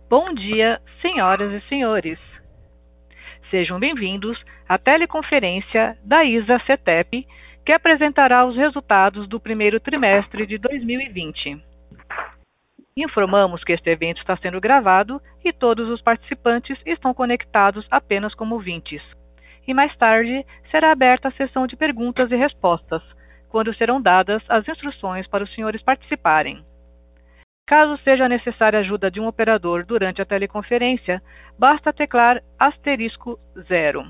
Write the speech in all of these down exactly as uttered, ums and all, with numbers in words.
Bom dia, senhoras e senhores. Sejam bem-vindos à teleconferência da ISA-CETEP, que apresentará os resultados do primeiro trimestre de dois mil e vinte. Informamos que este evento está sendo gravado e todos os participantes estão conectados apenas como ouvintes. E mais tarde será aberta a sessão de perguntas e respostas, quando serão dadas as instruções para os senhores participarem. Caso seja necessária a ajuda de um operador durante a teleconferência, basta teclar asterisco zero.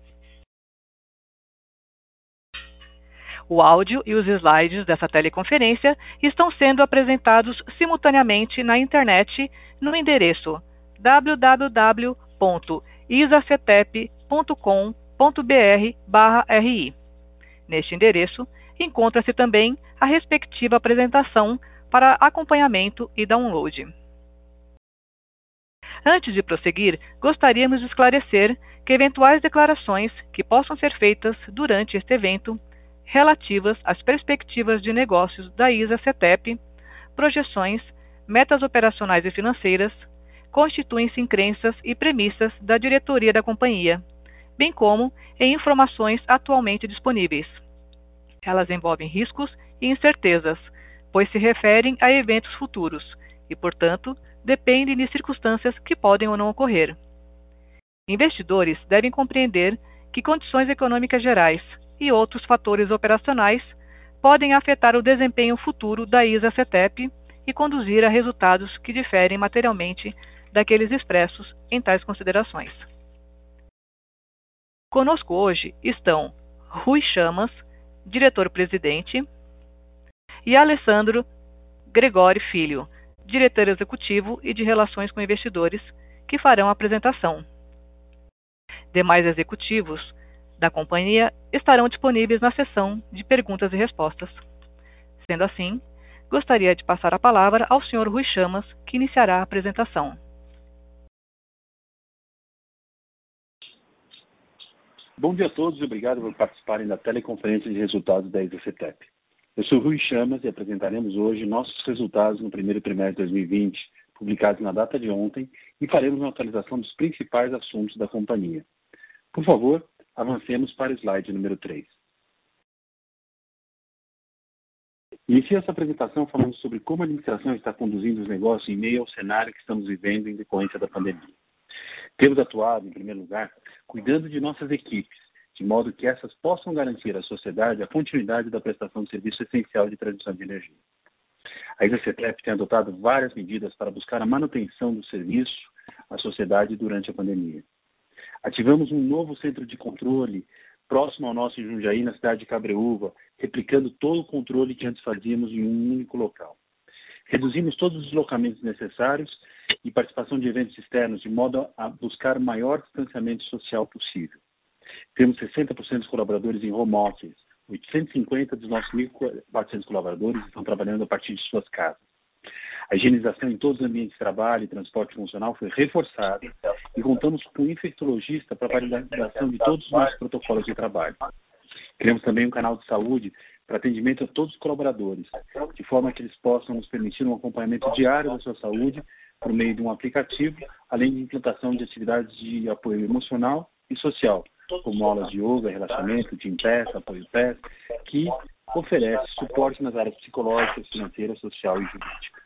O áudio e os slides dessa teleconferência estão sendo apresentados simultaneamente na internet no endereço w w w ponto isacetep ponto com ponto b r barra r i. Neste endereço, encontra-se também a respectiva apresentação para acompanhamento e download. Antes de prosseguir, gostaríamos de esclarecer que eventuais declarações que possam ser feitas durante este evento, relativas às perspectivas de negócios da ISA-CETEP, projeções, metas operacionais e financeiras, constituem-se em crenças e premissas da diretoria da companhia, bem como em informações atualmente disponíveis. Elas envolvem riscos e incertezas, pois se referem a eventos futuros e, portanto, dependem de circunstâncias que podem ou não ocorrer. Investidores devem compreender que condições econômicas gerais e outros fatores operacionais podem afetar o desempenho futuro da ISA-CETEP e conduzir a resultados que diferem materialmente daqueles expressos em tais considerações. Conosco hoje estão Rui Chamas, diretor-presidente, e Alessandro Gregori Filho, diretor executivo e de Relações com Investidores, que farão a apresentação. Demais executivos da companhia estarão disponíveis na sessão de perguntas e respostas. Sendo assim, gostaria de passar a palavra ao senhor Rui Chamas, que iniciará a apresentação. Bom dia a todos e obrigado por participarem da teleconferência de resultados da ISA-CETEP. Eu sou Rui Chamas e apresentaremos hoje nossos resultados no primeiro trimestre de dois mil e vinte, publicados na data de ontem, e faremos uma atualização dos principais assuntos da companhia. Por favor, avancemos para o slide número três. Inicio essa apresentação falando sobre como a administração está conduzindo os negócios em meio ao cenário que estamos vivendo em decorrência da pandemia. Temos atuado, em primeiro lugar, cuidando de nossas equipes, de modo que essas possam garantir à sociedade a continuidade da prestação de serviço essencial de transmissão de energia. A ISA-CETEP tem adotado várias medidas para buscar a manutenção do serviço à sociedade durante a pandemia. Ativamos um novo centro de controle próximo ao nosso em Jundiaí, na cidade de Cabreúva, replicando todo o controle que antes fazíamos em um único local. Reduzimos todos os deslocamentos necessários e participação de eventos externos, de modo a buscar o maior distanciamento social possível. Temos sessenta por cento dos colaboradores em home office, oitocentos e cinquenta dos nossos mil e quatrocentos colaboradores estão trabalhando a partir de suas casas. A higienização em todos os ambientes de trabalho e transporte funcional foi reforçada e contamos com um infectologista para a validação de todos os nossos protocolos de trabalho. Criamos também um canal de saúde para atendimento a todos os colaboradores, de forma que eles possam nos permitir um acompanhamento diário da sua saúde por meio de um aplicativo, além de implantação de atividades de apoio emocional e social, como aulas de yoga, relaxamento, Team Pass, apoio Pass, que oferece suporte nas áreas psicológicas, financeiras, social e jurídica.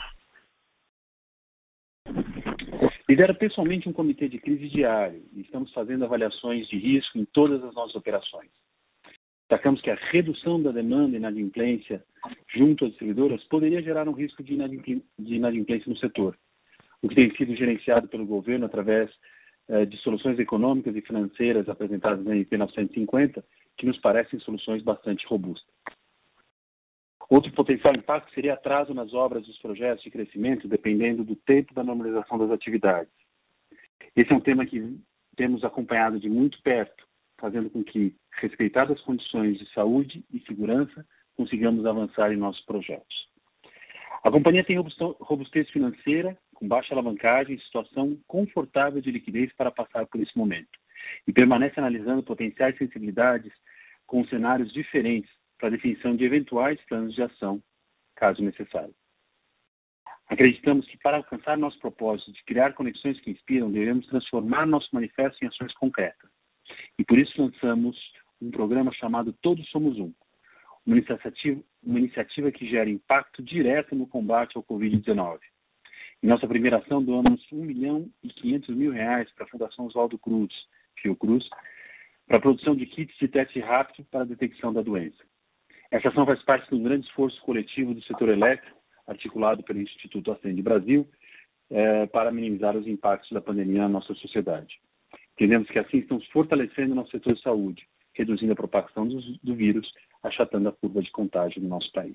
Lidero pessoalmente um comitê de crise diário e estamos fazendo avaliações de risco em todas as nossas operações. Destacamos que a redução da demanda e inadimplência junto às distribuidoras poderia gerar um risco de inadimplência no setor, o que tem sido gerenciado pelo governo através eh, de soluções econômicas e financeiras apresentadas na M P novecentos e cinquenta, que nos parecem soluções bastante robustas. Outro potencial impacto seria atraso nas obras dos projetos de crescimento, dependendo do tempo da normalização das atividades. Esse é um tema que temos acompanhado de muito perto, fazendo com que, respeitadas as condições de saúde e segurança, consigamos avançar em nossos projetos. A companhia tem robustez financeira, com baixa alavancagem e situação confortável de liquidez para passar por esse momento, e permanece analisando potenciais sensibilidades com cenários diferentes para a definição de eventuais planos de ação, caso necessário. A Acreditamos que para alcançar nosso propósito de criar conexões que inspiram, devemos transformar nosso manifesto em ações concretas. E por isso lançamos um programa chamado Todos Somos Um, uma iniciativa, uma iniciativa que gera impacto direto no combate ao covid dezenove. Em nossa primeira ação, doamos um milhão e quinhentos mil reais para a Fundação Oswaldo Cruz, Fiocruz, para a produção de kits de teste rápido para a detecção da doença. Essa ação faz parte de um grande esforço coletivo do setor elétrico, articulado pelo Instituto Ascende Brasil, eh, para minimizar os impactos da pandemia na nossa sociedade. Entendemos que assim estamos fortalecendo o nosso setor de saúde, reduzindo a propagação do, do vírus, achatando a curva de contágio no nosso país.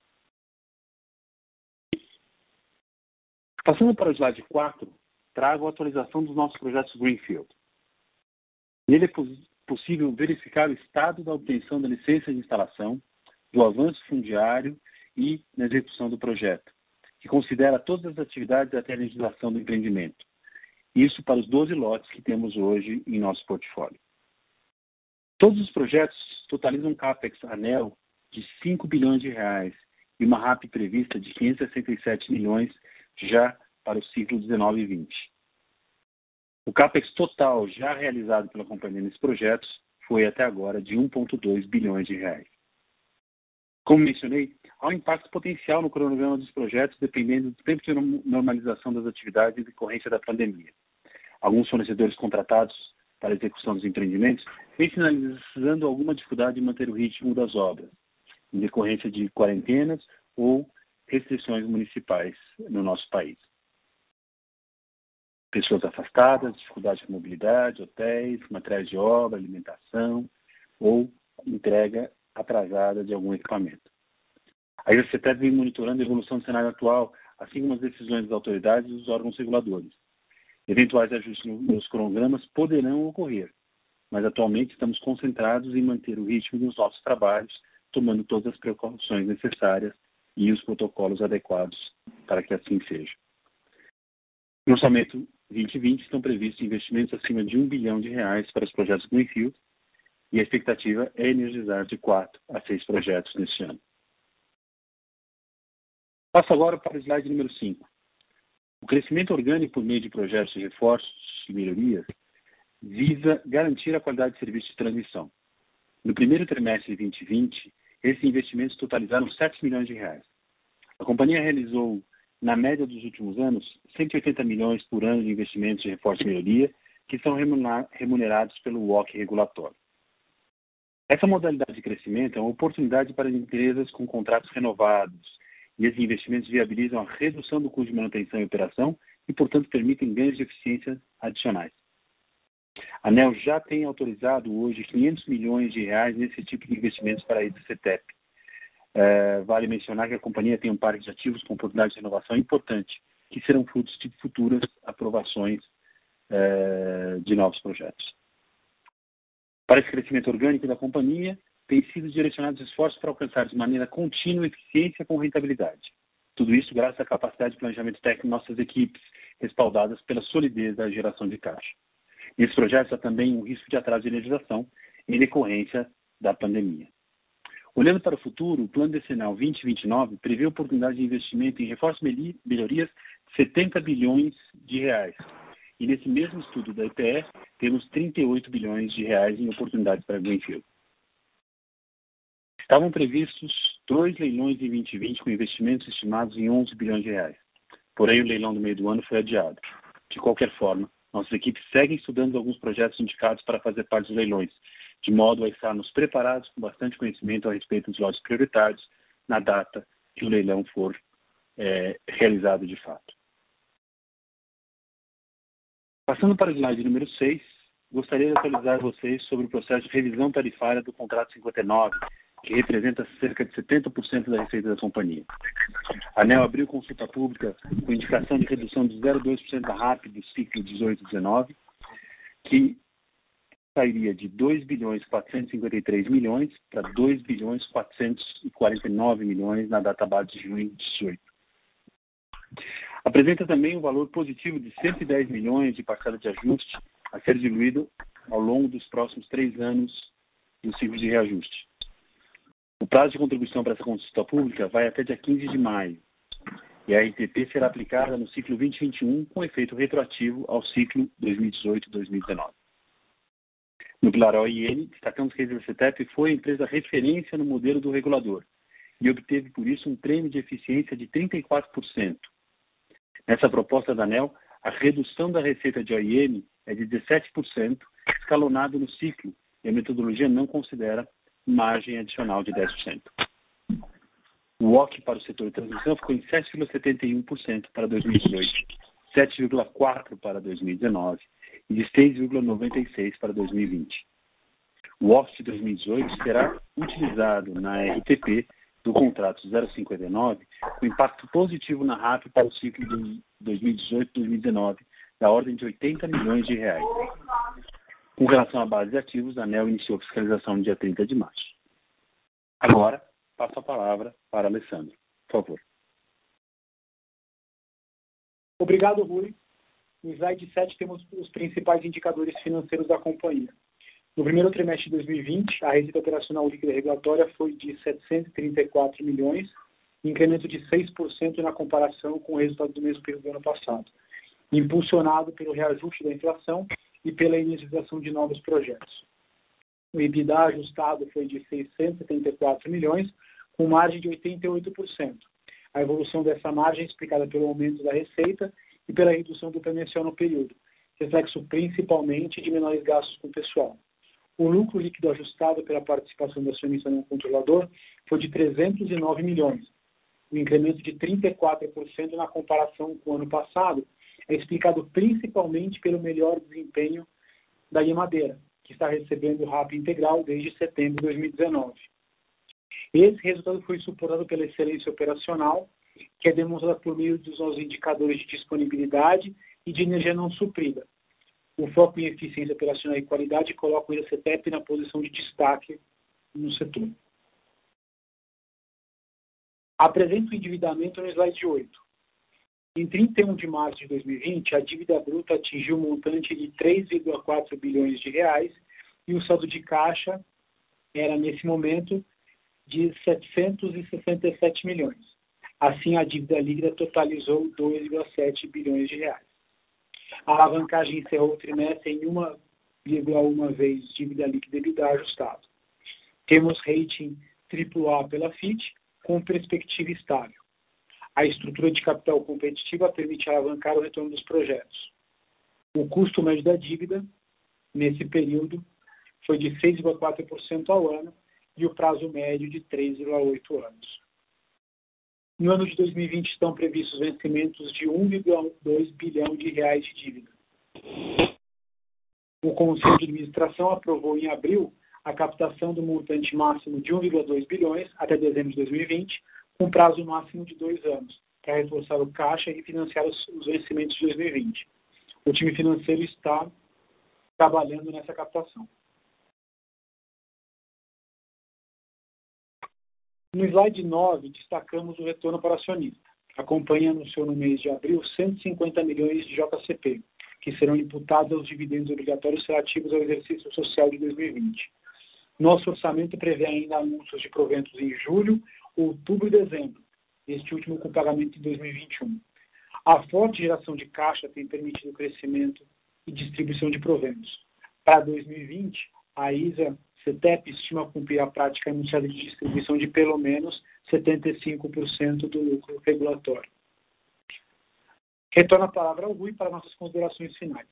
Passando para o slide quatro, trago a atualização dos nossos projetos Greenfield. Nele é possível verificar o estado da obtenção da licença de instalação, do avanço fundiário e na execução do projeto, que considera todas as atividades até a legislação do empreendimento. Isso para os doze lotes que temos hoje em nosso portfólio. Todos os projetos totalizam um CAPEX ANEEL de cinco bilhões de reais e uma R A P prevista de quinhentos e sessenta e sete milhões já para o ciclo dezenove e vinte. O CAPEX total já realizado pela companhia nesses projetos foi até agora de um vírgula dois bilhões de reais. Como mencionei, há um impacto potencial no cronograma dos projetos dependendo do tempo de normalização das atividades em decorrência da pandemia. Alguns fornecedores contratados para a execução dos empreendimentos vêm sinalizando alguma dificuldade em manter o ritmo das obras, em decorrência de quarentenas ou restrições municipais no nosso país. Pessoas afastadas, dificuldade de mobilidade, hotéis, materiais de obra, alimentação ou entrega atrasada de algum equipamento. A I S C T E P vem monitorando a evolução do cenário atual, assim como as decisões das autoridades e dos órgãos reguladores. Eventuais ajustes nos cronogramas poderão ocorrer, mas atualmente estamos concentrados em manter o ritmo dos nossos trabalhos, tomando todas as precauções necessárias e os protocolos adequados para que assim seja. No orçamento vinte e vinte estão previstos investimentos acima de um bilhão de reais para os projetos Greenfield e a expectativa é energizar de quatro a seis projetos neste ano. Passo agora para o slide número cinco. O crescimento orgânico por meio de projetos de reforços e melhorias visa garantir a qualidade de serviço de transmissão. No primeiro trimestre de vinte e vinte, esses investimentos totalizaram sete milhões de reais. A companhia realizou, na média dos últimos anos, cento e oitenta milhões por ano de investimentos de reforço e melhoria, que são remunerados pelo W O C regulatório. Essa modalidade de crescimento é uma oportunidade para empresas com contratos renovados, e esses investimentos viabilizam a redução do custo de manutenção e operação e, portanto, permitem ganhos de eficiência adicionais. A ANEEL já tem autorizado hoje quinhentos milhões de reais nesse tipo de investimentos para a I S C T E P. É, vale mencionar que a companhia tem um parque de ativos com oportunidade de renovação importante, que serão frutos de futuras aprovações é, de novos projetos. Para esse crescimento orgânico da companhia, têm sido direcionados esforços para alcançar de maneira contínua eficiência com rentabilidade. Tudo isso graças à capacidade de planejamento técnico de nossas equipes, respaldadas pela solidez da geração de caixa. Nesses projetos há também um risco de atraso de energização em decorrência da pandemia. Olhando para o futuro, o Plano Decenal vinte e vinte e nove prevê oportunidade de investimento em reforços e melhorias de setenta bilhões de reais. E nesse mesmo estudo da I P E, temos trinta e oito bilhões de reais em oportunidades para Greenfield. Estavam previstos dois leilões em vinte e vinte com investimentos estimados em onze bilhões de reais. Porém, o leilão do meio do ano foi adiado. De qualquer forma, nossas equipes seguem estudando alguns projetos indicados para fazer parte dos leilões, de modo a estarmos preparados com bastante conhecimento a respeito dos lotes prioritários na data que o leilão for é, realizado de fato. Passando para o slide número seis, gostaria de atualizar vocês sobre o processo de revisão tarifária do contrato cinquenta e nove, que representa cerca de setenta por cento da receita da companhia. A ANEEL abriu consulta pública com indicação de redução de zero vírgula dois por cento da R A P do ciclo dezoito dezenove, que sairia de dois bilhões quatrocentos e cinquenta e três milhões para dois bilhões quatrocentos e quarenta e nove milhões na data base de junho de dezoito. Apresenta também um valor positivo de cento e dez milhões de parcela de ajuste a ser diluído ao longo dos próximos três anos do ciclo de reajuste. O prazo de contribuição para essa consulta pública vai até dia quinze de maio. e a R T P será aplicada no ciclo vinte e vinte e um com efeito retroativo ao ciclo dois mil e dezoito a dois mil e dezenove. No pilar O I N, destacamos que a ISA-CETEP foi a empresa referência no modelo do regulador e obteve, por isso, um prêmio de eficiência de trinta e quatro por cento. Nessa proposta da ANEEL, a redução da receita de O I N é de dezessete por cento, escalonado no ciclo, e a metodologia não considera margem adicional de dez por cento. O O C para o setor de transmissão ficou em sete vírgula setenta e um por cento para dois mil e dezoito, sete vírgula quatro por cento para dois mil e dezenove e de seis vírgula noventa e seis por cento para dois mil e vinte. O O C de dois mil e dezoito será utilizado na R T P do contrato zero cinquenta e nove, com impacto positivo na R A P para o ciclo de dois mil e dezoito a dois mil e dezenove, da ordem de oitenta milhões de reais. Com relação à base de ativos, a ANEEL iniciou a fiscalização no dia trinta de março. Agora, passo a palavra para Alessandro. Por favor. Obrigado, Rui. No slide sete temos os principais indicadores financeiros da companhia. No primeiro trimestre de dois mil e vinte, a receita operacional líquida regulatória foi de setecentos e trinta e quatro milhões, incremento de seis por cento na comparação com o resultado do mesmo período do ano passado, impulsionado pelo reajuste da inflação e pela inicialização de novos projetos. O EBITDA ajustado foi de seiscentos e setenta e quatro milhões, com margem de oitenta e oito por cento. A evolução dessa margem é explicada pelo aumento da receita e pela redução do premencial no período, reflexo principalmente de menores gastos com o pessoal. O lucro líquido ajustado pela participação do acionista não controlador foi de trezentos e nove milhões. O incremento de trinta e quatro por cento na comparação com o ano passado é explicado principalmente pelo melhor desempenho da Ilha Madeira, que está recebendo o R A P integral desde setembro de dois mil e dezenove. Esse resultado foi suportado pela excelência operacional, que é demonstrada por meio dos nossos indicadores de disponibilidade e de energia não suprida. O foco em eficiência operacional e qualidade coloca o ISA-CETEP na posição de destaque no setor. Apresento o endividamento no slide oito. Em trinta e um de março de dois mil e vinte, a dívida bruta atingiu um montante de três vírgula quatro bilhões de reais e o saldo de caixa era, nesse momento, de setecentos e sessenta e sete milhões. Assim, a dívida líquida totalizou dois vírgula sete bilhões de reais. A alavancagem encerrou o trimestre em uma vírgula uma vez dívida líquida EBITDA ajustado. Temos rating triplo A pela Fitch, com perspectiva estável. A estrutura de capital competitiva permite alavancar o retorno dos projetos. O custo médio da dívida, nesse período, foi de seis vírgula quatro por cento ao ano e o prazo médio de três vírgula oito anos. No ano de dois mil e vinte estão previstos vencimentos de um vírgula dois bilhão de reais de dívida. O Conselho de Administração aprovou em abril a captação do montante máximo de um vírgula dois bilhões até dezembro de dois mil e vinte, com prazo máximo de dois anos, para reforçar o caixa e financiar os, os vencimentos de dois mil e vinte. O time financeiro está trabalhando nessa captação. No slide nove, destacamos o retorno para o acionista. A companhia anunciou no mês de abril cento e cinquenta milhões de J C P, que serão imputados aos dividendos obrigatórios relativos ao exercício social de dois mil e vinte. Nosso orçamento prevê ainda anúncios de proventos em julho, outubro e dezembro, este último com pagamento em dois mil e vinte e um. A forte geração de caixa tem permitido o crescimento e distribuição de proventos. Para dois mil e vinte, a ISA-CETEP estima cumprir a prática anunciada de distribuição de pelo menos setenta e cinco por cento do lucro regulatório. Retorno a palavra ao Rui para nossas considerações finais.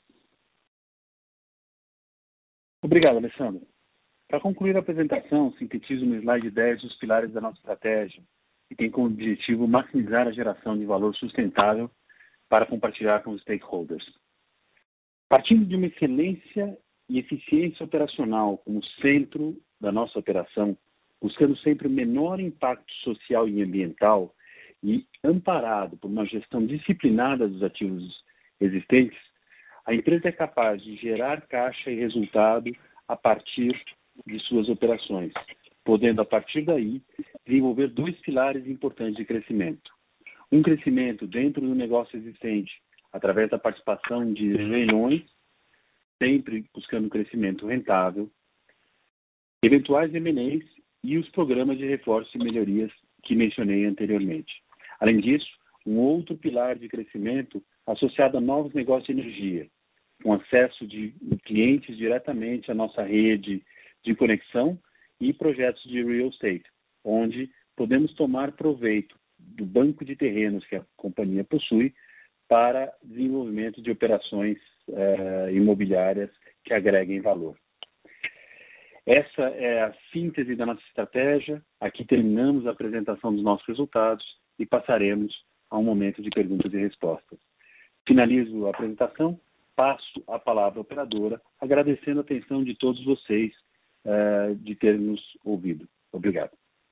Obrigado, Alessandro. Para concluir a apresentação, sintetizo no slide dez os pilares da nossa estratégia e tem como objetivo maximizar a geração de valor sustentável para compartilhar com os stakeholders. Partindo de uma excelência e eficiência operacional como centro da nossa operação, buscando sempre o menor impacto social e ambiental e amparado por uma gestão disciplinada dos ativos existentes, a empresa é capaz de gerar caixa e resultado a partir de suas operações, podendo, a partir daí, desenvolver dois pilares importantes de crescimento. Um crescimento dentro do negócio existente, através da participação de leilões, sempre buscando um crescimento rentável, eventuais M and As e os programas de reforço e melhorias que mencionei anteriormente. Além disso, um outro pilar de crescimento associado a novos negócios de energia, com acesso de clientes diretamente à nossa rede de conexão e projetos de real estate, onde podemos tomar proveito do banco de terrenos que a companhia possui para desenvolvimento de operações eh, imobiliárias que agreguem valor. Essa é a síntese da nossa estratégia. Aqui terminamos a apresentação dos nossos resultados e passaremos a um momento de perguntas e respostas. Finalizo a apresentação, passo a palavra à operadora, agradecendo a atenção de todos vocês uh, de terem nos ouvido. Obrigado.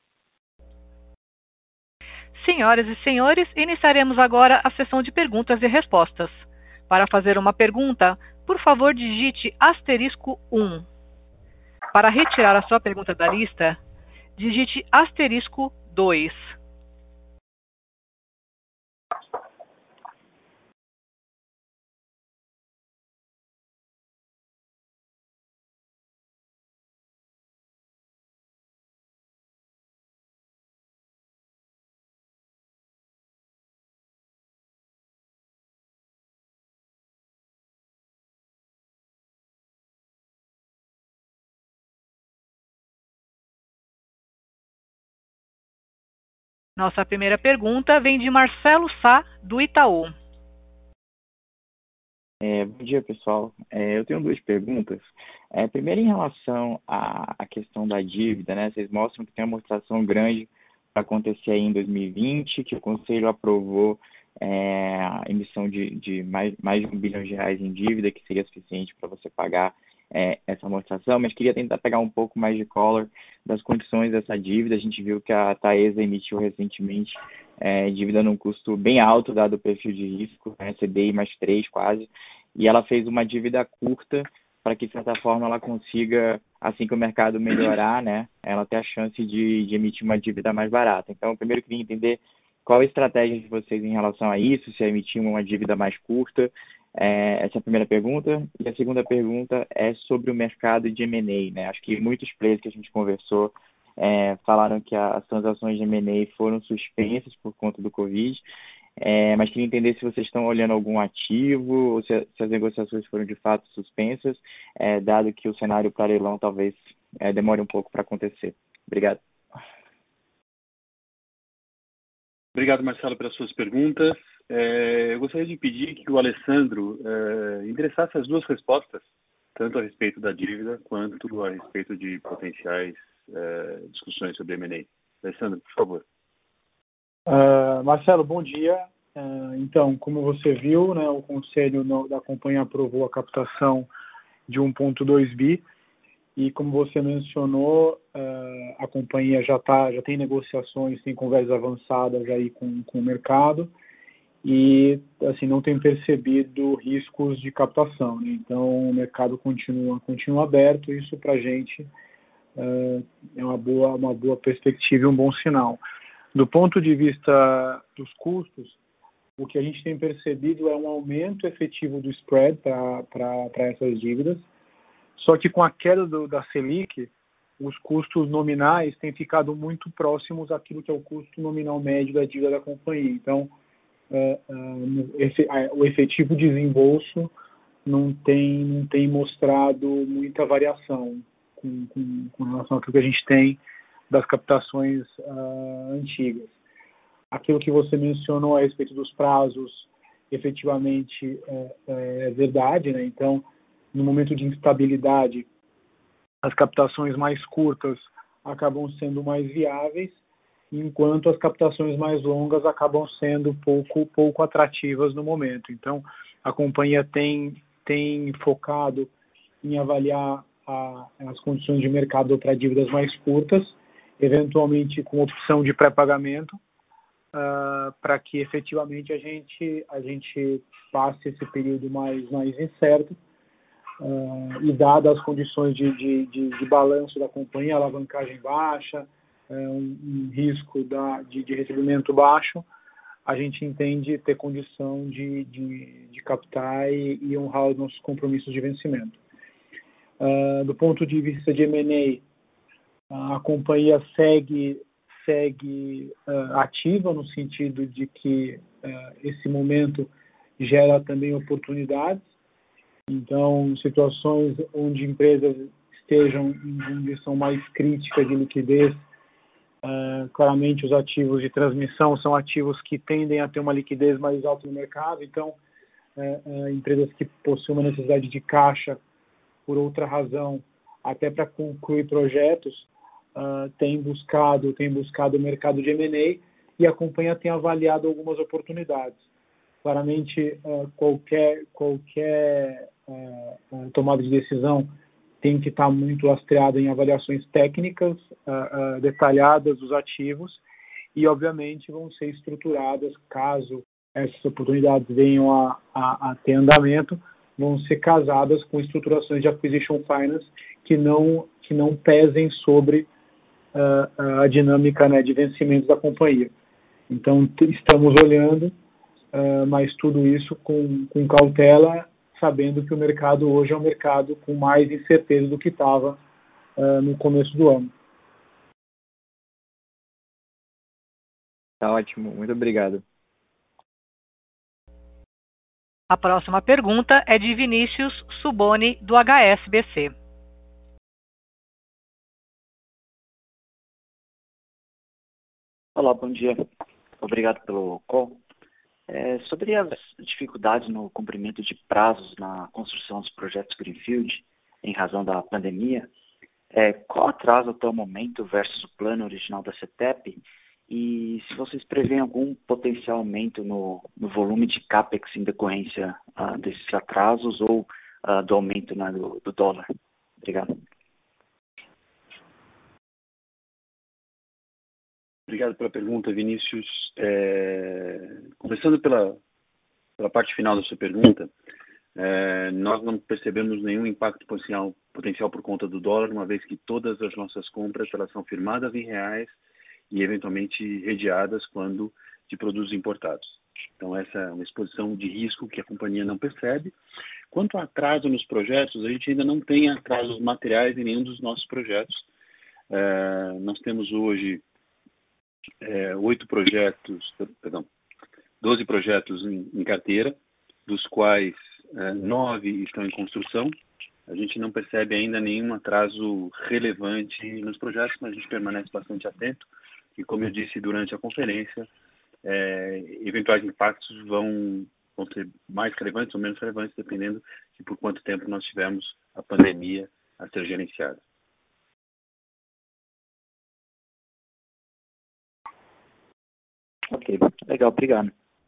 Senhoras e senhores, iniciaremos agora a sessão de perguntas e respostas. Para fazer uma pergunta, por favor, digite asterisco um. Para retirar a sua pergunta da lista, digite asterisco dois. Nossa primeira pergunta vem de Marcelo Sá, do Itaú. É, bom dia, pessoal. É, eu tenho duas perguntas. É, primeiro, em relação à, à questão da dívida, né? Vocês mostram que tem uma amortização grande para acontecer aí em dois mil e vinte, que o Conselho aprovou é, a emissão de, de mais, mais de um bilhão de reais em dívida, que seria suficiente para você pagar é, essa amortização, mas queria tentar pegar um pouco mais de color das condições dessa dívida. A gente viu que a Taesa emitiu recentemente é, dívida num custo bem alto, dado o perfil de risco, né, C D I mais três quase, e ela fez uma dívida curta para que, de certa forma, ela consiga, assim que o mercado melhorar, né, ela ter a chance de, de emitir uma dívida mais barata. Então, primeiro eu queria entender qual a estratégia de vocês em relação a isso, se é emitir uma dívida mais curta. É, essa é a primeira pergunta. E a segunda pergunta é sobre o mercado de M and A, né? Acho que muitos players que a gente conversou é, falaram que as transações de M and A foram suspensas por conta do Covid, é, mas queria entender se vocês estão olhando algum ativo ou se, se as negociações foram de fato suspensas, é, dado que o cenário para leilão talvez é, demore um pouco para acontecer. Obrigado. Obrigado, Marcelo, pelas suas perguntas. É, eu gostaria de pedir que o Alessandro é, endereçasse as duas respostas, tanto a respeito da dívida quanto a respeito de potenciais é, discussões sobre M and A. Alessandro, por favor. Uh, Marcelo, bom dia. Uh, então, como você viu, né, o Conselho no, da companhia aprovou a captação de um vírgula dois bi e, como você mencionou, uh, a companhia já, tá, já tem negociações, tem conversas avançadas aí com, com o mercado e assim, não tem percebido riscos de captação, né? Então, o mercado continua, continua aberto, isso para a gente uh, é uma boa, uma boa perspectiva e um bom sinal. Do ponto de vista dos custos, o que a gente tem percebido é um aumento efetivo do spread para essas dívidas, só que com a queda do, da Selic, os custos nominais têm ficado muito próximos àquilo que é o custo nominal médio da dívida da companhia. Então, é, é, o efetivo desembolso não tem, não tem mostrado muita variação com, com, com relação àquilo que a gente tem das captações uh, antigas. Aquilo que você mencionou a respeito dos prazos, efetivamente é, é verdade, né? Então, no momento de instabilidade, as captações mais curtas acabam sendo mais viáveis, enquanto as captações mais longas acabam sendo pouco, pouco atrativas no momento. Então, a companhia tem, tem focado em avaliar a, as condições de mercado para dívidas mais curtas, eventualmente com opção de pré-pagamento, uh, para que efetivamente a gente, a gente passe esse período mais, mais incerto, uh, e dadas as condições de, de, de, de balanço da companhia, alavancagem baixa, uh, um, um risco da, de, de recebimento baixo, a gente entende ter condição de, de, de captar e, e honrar os nossos compromissos de vencimento. Uh, do ponto de vista de M and A, a companhia segue, segue uh, ativa no sentido de que esse momento gera também oportunidades. Então, situações onde empresas estejam em condição mais crítica de liquidez, uh, claramente os ativos de transmissão são ativos que tendem a ter uma liquidez mais alta no mercado. Então, uh, uh, empresas que possuem uma necessidade de caixa por outra razão, até para concluir projetos, uh, têm buscado, têm buscado o mercado de M and A e a companhia tem avaliado algumas oportunidades. Claramente, uh, qualquer, qualquer uh, uh, tomada de decisão tem que estar muito lastreada em avaliações técnicas uh, uh, detalhadas dos ativos e, obviamente, vão ser estruturadas, caso essas oportunidades venham a, a, a ter andamento, vão ser casadas com estruturações de acquisition finance que não, que não pesem sobre uh, a dinâmica, né, de vencimento da companhia. Então, estamos olhando, uh, mas tudo isso com, com cautela, sabendo que o mercado hoje é um mercado com mais incerteza do que estava uh, no começo do ano. Tá ótimo, muito obrigado. A próxima pergunta é de Vinícius Suboni, do H S B C. Olá, bom dia. Obrigado pelo call. É, sobre as dificuldades no cumprimento de prazos na construção dos projetos Greenfield, em razão da pandemia, é, qual atraso até o momento versus o plano original da CETEP? E se vocês preveem algum potencial aumento no, no volume de CAPEX em decorrência uh, desses atrasos ou uh, do aumento, né, do, do dólar? Obrigado. Obrigado pela pergunta, Vinícius. É, começando pela, pela parte final da sua pergunta, é, nós não percebemos nenhum impacto potencial, potencial por conta do dólar, uma vez que todas as nossas compras elas são firmadas em reais e eventualmente redeadas quando de produtos importados. Então, essa é uma exposição de risco que a companhia não percebe. Quanto ao atraso nos projetos, a gente ainda não tem atrasos materiais em nenhum dos nossos projetos. É, nós temos hoje É, oito projetos, perdão, doze projetos em, em carteira, dos quais é, nove estão em construção. A gente não percebe ainda nenhum atraso relevante nos projetos, mas a gente permanece bastante atento e, como eu disse durante a conferência, é, eventuais impactos vão, vão ser mais relevantes ou menos relevantes, dependendo de por quanto tempo nós tivermos a pandemia a ser gerenciada. Ok, legal, obrigado.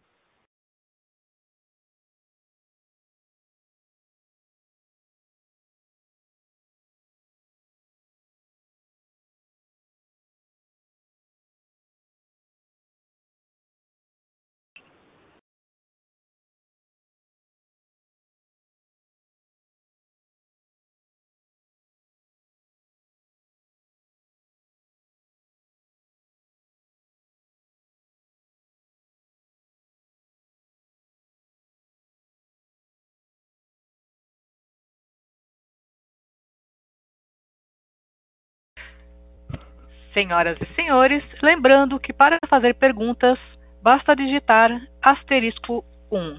Senhoras e senhores, lembrando que para fazer perguntas, basta digitar asterisco um.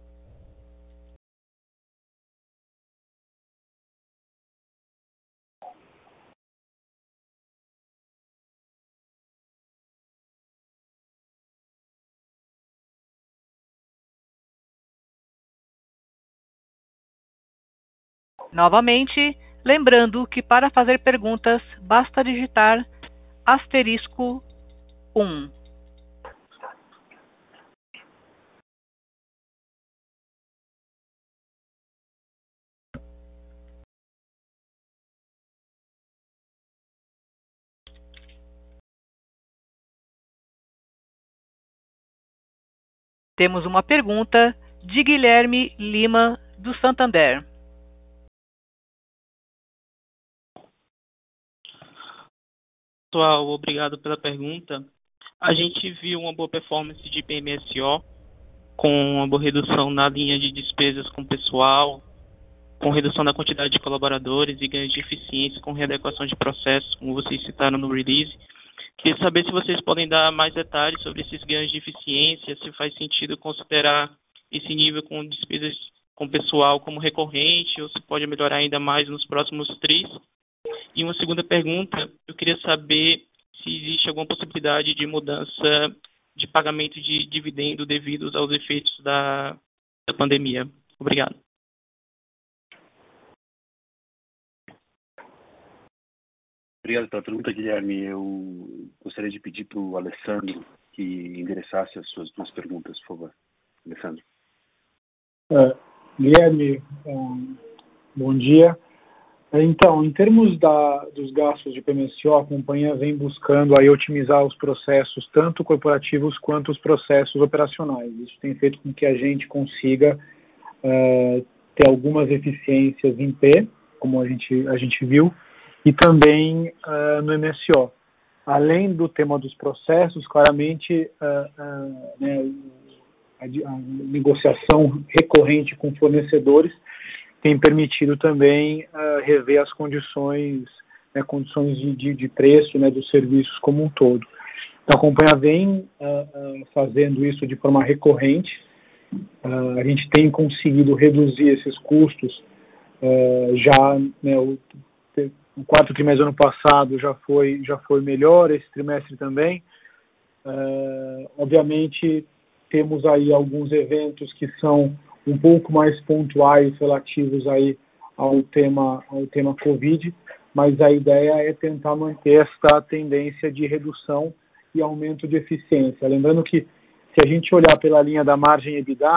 Novamente, lembrando que para fazer perguntas, basta digitar asterisco um. Temos uma pergunta de Guilherme Lima, do Santander. Pessoal, obrigado pela pergunta. A gente viu uma boa performance de P M S O, com uma boa redução na linha de despesas com pessoal, com redução da quantidade de colaboradores e ganhos de eficiência com readequação de processos, como vocês citaram no release. Queria saber se vocês podem dar mais detalhes sobre esses ganhos de eficiência, se faz sentido considerar esse nível com despesas com pessoal como recorrente, ou se pode melhorar ainda mais nos próximos tris. E uma segunda pergunta, eu queria saber se existe alguma possibilidade de mudança de pagamento de dividendo devido aos efeitos da, da pandemia. Obrigado. Obrigado pela pergunta, Guilherme. Eu gostaria de pedir para o Alessandro que endereçasse as suas duas perguntas, por favor. Alessandro. Uh, Guilherme, um, bom dia. Então, em termos da, dos gastos de P M S O, a companhia vem buscando aí otimizar os processos, tanto corporativos quanto os processos operacionais. Isso tem feito com que a gente consiga uh, ter algumas eficiências em P, como a gente, a gente viu, e também uh, no M S O. Além do tema dos processos, claramente uh, uh, né, a, a negociação recorrente com fornecedores tem permitido também uh, rever as condições, né, condições de, de, de preço, né, dos serviços como um todo. Então, a companhia vem uh, uh, fazendo isso de forma recorrente. Uh, a gente tem conseguido reduzir esses custos. Uh, já, né, o, o quarto trimestre do ano passado já foi, já foi melhor, esse trimestre também. Uh, obviamente, temos aí alguns eventos que são um pouco mais pontuais relativos aí ao tema, ao tema Covid, mas a ideia é tentar manter essa tendência de redução e aumento de eficiência. Lembrando que, se a gente olhar pela linha da margem EBITDA,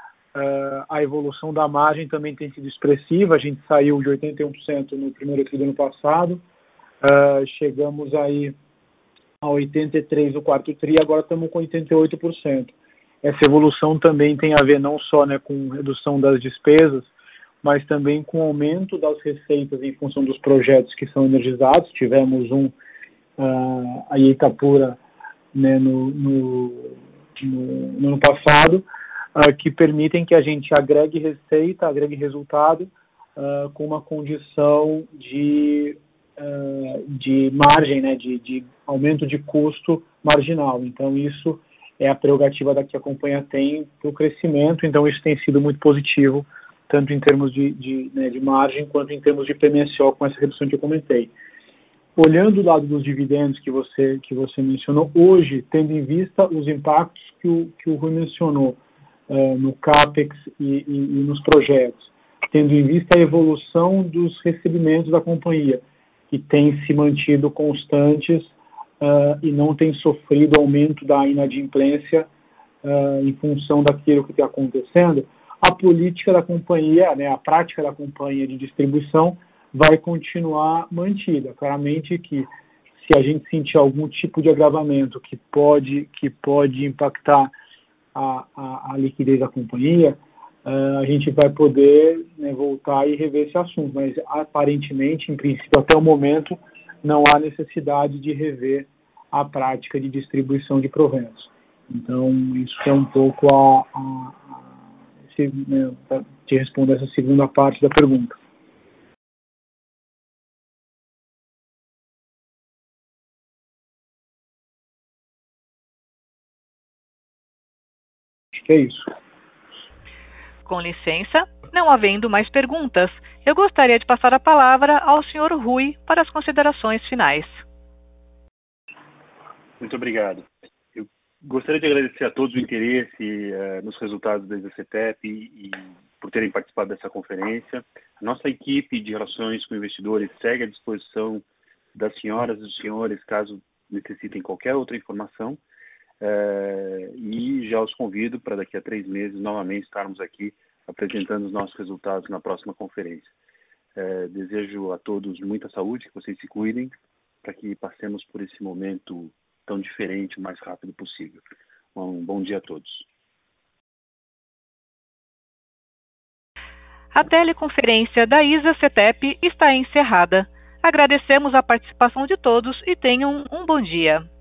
uh, a evolução da margem também tem sido expressiva. A gente saiu de oitenta e um por cento no primeiro trimestre do ano passado, uh, chegamos aí a oitenta e três por cento no quarto tri, agora estamos com oitenta e oito por cento. Essa evolução também tem a ver não só, né, com redução das despesas, mas também com aumento das receitas em função dos projetos que são energizados. Tivemos um uh, aí em Itapura, né, no, no, no, no ano passado, uh, que permitem que a gente agregue receita, agregue resultado uh, com uma condição de, uh, de margem, né, de, de aumento de custo marginal. Então, isso é a prerrogativa da que a companhia tem para o crescimento, então isso tem sido muito positivo, tanto em termos de, de, né, de margem, quanto em termos de P M S O, com essa redução que eu comentei. Olhando do lado dos dividendos que você, que você mencionou, hoje, tendo em vista os impactos que o, que o Rui mencionou uh, no CAPEX e, e, e nos projetos, tendo em vista a evolução dos recebimentos da companhia, que tem se mantido constantes, Uh, e não tem sofrido aumento da inadimplência uh, em função daquilo que está acontecendo, a política da companhia, né, a prática da companhia de distribuição vai continuar mantida. Claramente que, se a gente sentir algum tipo de agravamento que pode, que pode impactar a, a, a liquidez da companhia, uh, a gente vai poder, né, voltar e rever esse assunto. Mas, aparentemente, em princípio, até o momento, não há necessidade de rever a prática de distribuição de proventos. Então, isso é um pouco a, a, a se, né, para te responder essa segunda parte da pergunta. Acho que é isso. Com licença, não havendo mais perguntas, eu gostaria de passar a palavra ao senhor Rui para as considerações finais. Muito obrigado. Eu gostaria de agradecer a todos o interesse uh, nos resultados da ISACETEP e, e por terem participado dessa conferência. A nossa equipe de relações com investidores segue à disposição das senhoras e dos senhores, caso necessitem qualquer outra informação. Uh, e já os convido para daqui a três meses novamente estarmos aqui apresentando os nossos resultados na próxima conferência. Uh, desejo a todos muita saúde, que vocês se cuidem, para que passemos por esse momento tão diferente o mais rápido possível. Um bom dia a todos. A teleconferência da ISACETEP está encerrada. Agradecemos a participação de todos e tenham um bom dia.